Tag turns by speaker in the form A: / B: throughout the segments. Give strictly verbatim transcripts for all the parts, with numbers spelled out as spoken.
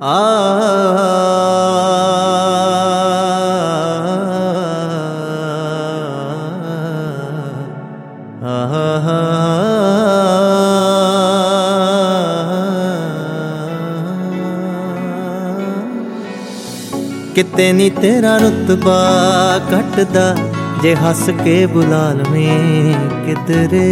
A: आ किते नी तेरा रुतबा घटदा जे हस के बुला लवें किधरे।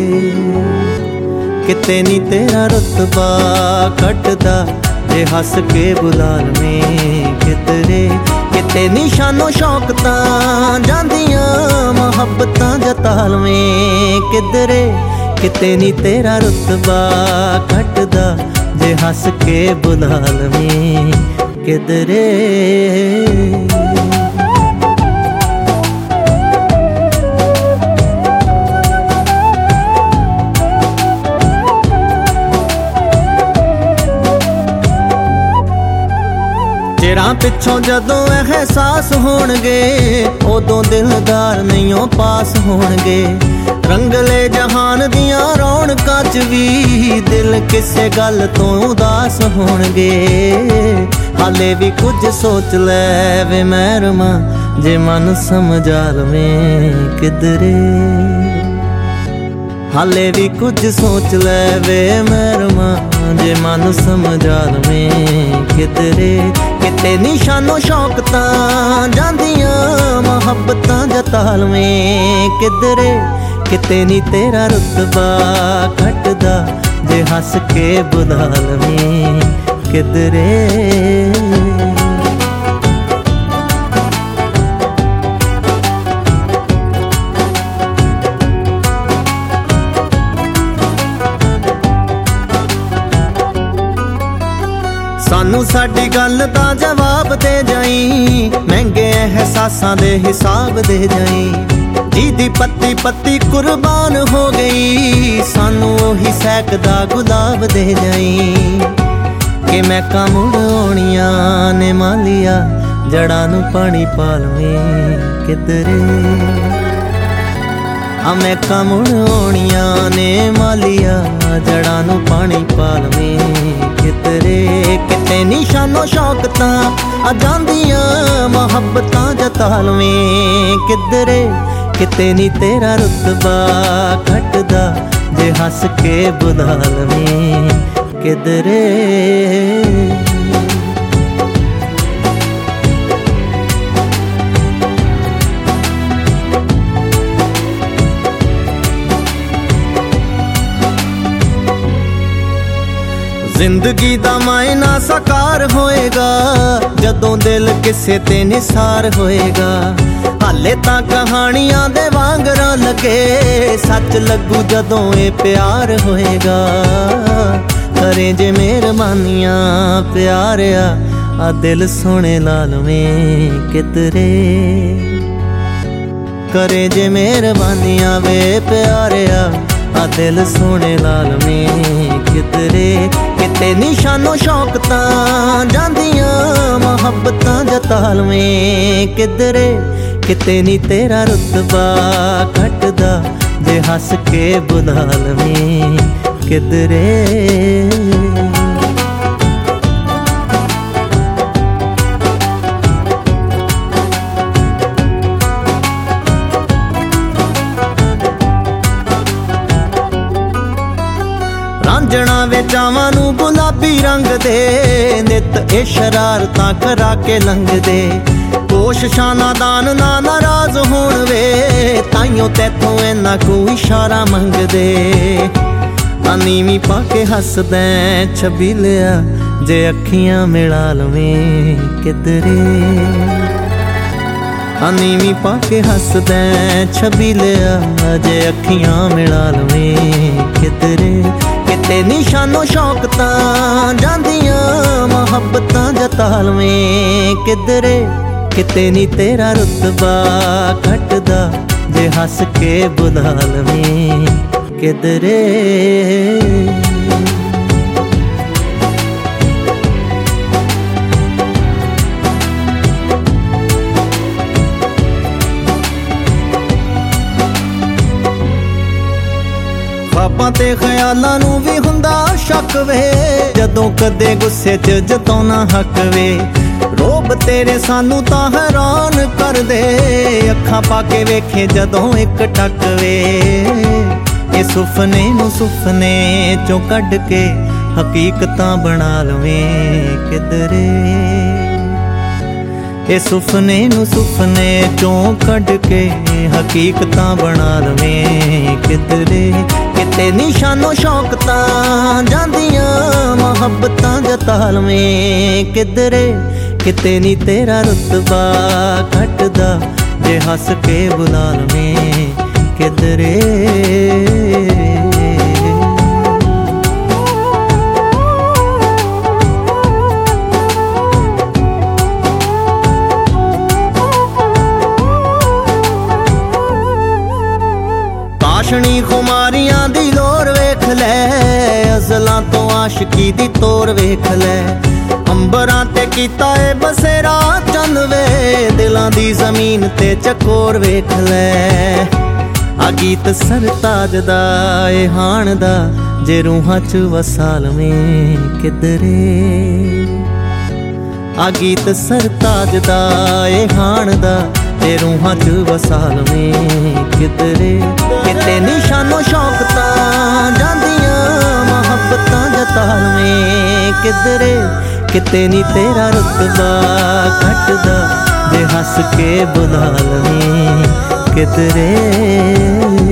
A: किते नी तेरा रुतबा घटदा जे हस के बुला लवें किधरे। किते नी शानो शौकतां जांदियां मुहब्बतां जता लवें किधरे। किते नी तेरा रुतबा घटदा जे हस के बुला लवें किधरे। चिरां पिछों जदों एहसास होणगे उदों दिलदार नहींओ पास होणगे। रंगले जहान दियां रौनकां च भी दिल किसे गल तो उदास होणगे। हाले भी कुछ सोच लै वे महरमा जे मन समझा लवें किधरे। हाले भी कुछ सोच लै वे महरमा जे मन समझा लवें किधरे। किते निशानो शौकतां जांदियां मुहब्बतां जता लवें किधरे। किते नी तेरा रुतबा घटदा जे हस के बुला लवें किधरे। सानू साडी गल दा जवाब दे जाई, महंगे एहसासां दे हिसाब दे जाई। जिहदी पत्ती पत्ती कुर्बान हो गई सानू ओही सैकदा गुलाब दे जाई। कि मैं मुड़ आउणियां ने मालिया जड़ां नू पानी पा लवें किधरे। हाँ मैं मुड़ आउणियां ने मालिया जड़ां नू पानी पा लवें किधरे। किते निशानो शौकतां आ जांदियां मुहब्बतां जता लवें किधरे। किते नी तेरा रुतबा घटदा जे हस के बुला लवें किधरे। जिंदगी दा मायना साकार होएगा जदों दिल किसे ते निसार होएगा। हाले तां कहानियां दे वांगरां लगे सच लगू जदों ए प्यार होएगा। करे जे मेहरबानियां प्यारिया आ दिल सोने ला लवें किधरे। करे जे मेहरबानियां वे प्यारिया आ दिल सोने ला लवें किधरे। किते निशानो शौकतां जांदियां मुहब्बतां जता लवें किधरे। किते नी तेरा रुतबा घटदा जे हस के बुला लवें किधरे। रांझणा वे चावां नू गुलाबी रंग दे नित ए शरारतां करा के लंघ दे। कोशिशां नादान ना नाराज होण वे ताइयों तैथों इन्ना को इशारा मंगदे। नीवी पाके हसदैं छबीलिया जे अखियां मिला लवें किधरे। नीवी पाके हसदैं छबीलिया जे अखियां मिला लवें किधरे। किते निशानो शौकतां जांदियां मुहब्बतां जता लवें किधरे। किते नी तेरा रुतबा घटदा जे हस के बुला लवें किधरे। ख्वाबां ते ख्यालां नू भी हुंदा ਸ਼ੱਕ ਵੇ, ਜਦੋਂ ਕਦੇ ਗੁੱਸੇ 'ਚ ਜਤਾਉਣਾ ਹੱਕ ਵੇ। ਰੋਬ ਤੇਰੇ ਸਾਨੂੰ ਤਾਂ ਹੈਰਾਨ ਕਰਦੇ, ਅੱਖਾਂ ਪਾ ਕੇ ਵੇਖੇ ਜਦੋਂ ਇੱਕ ਟੱਕ ਵੇ। ਇਹ ਸੁਪਨੇ ਨੂੰ ਸੁਪਨੇ ਚੋਂ ਕੱਢ ਕੇ ਹਕੀਕਤਾਂ ਬਣਾ ਲਵੇਂ ਕਿਧਰੇ। ਇਹ ਸੁਪਨੇ ਨੂੰ ਸੁਪਨੇ ਚੋਂ ਕੱਢ ਕੇ ਹਕੀਕਤਾਂ ਬਣਾ ਲਵੇਂ ਕਿਧਰੇ। ਕਿਤੇ ਨਿਸ਼ਾਨੋ ਸ਼ੌਕ ਤਾਂ ਜਾਂਦੀਆਂ ਮੁਹੱਬਤਾਂ ਜਤਾ ਲਵੇਂ ਕਿਧਰੇ। ਕਿਤੇ ਨੀ ਤੇਰਾ ਰੁਤਬਾ ਘਟਦਾ ਜੇ ਹੱਸ ਕੇ ਬੁਲਾ ਲਵੇਂ ਕਿਧਰੇ। ਕਾਸ਼ਣੀ ਖੁਮਾਰੀਆਂ ਦੀ ਲੋਰ ਵੇਖ ਲੈ, ਅਜ਼ਲਾਂ ਤੋਂ ਆਸ਼ਕੀ ਦੀ ਤੋਰ ਵੇਖ ਲੈ। ਅੰਬਰਾਂ ਤੇ ਕੀਤਾ ਏ ਬਸੇਰਾ ਚੰਨ ਵੇ, ਦਿਲਾਂ ਦੀ ਜ਼ਮੀਨ ਤੇ ਚਕੋਰ ਵੇਖ ਲੈ। ਆ ਗੀਤ ਸਰਤਾਜ ਦਾ ਏ ਹਾਣ ਦਾ, ਜੇ ਰੂਹਾਂ 'ਚ ਵਸਾ ਲਵੇਂ ਕਿਧਰੇ। ਆ ਗੀਤ ਸਰਤਾਜ ਦਾ ਏ ਹਾਣ ਦਾ, ਤੇ ਰੂਹਾਂ 'ਚ ਵਸਾ ਲਵੇਂ ਕਿਧਰੇ। ਕਿਤੇ ਨਿਸ਼ਾਨੋ ਸ਼ੌਕ ਤਾਂ ਜਾਂਦੀਆਂ ਮੁਹੱਬਤਾਂ ਜਤਾ ਲਵੇਂ ਕਿਧਰੇ। ਕਿਤੇ ਨੀ ਤੇਰਾ ਰੁਤਬਾ ਘਟਦਾ ਜੇ ਹੱਸ ਕੇ ਬੁਲਾ ਲਵੇਂ ਕਿਧਰੇ।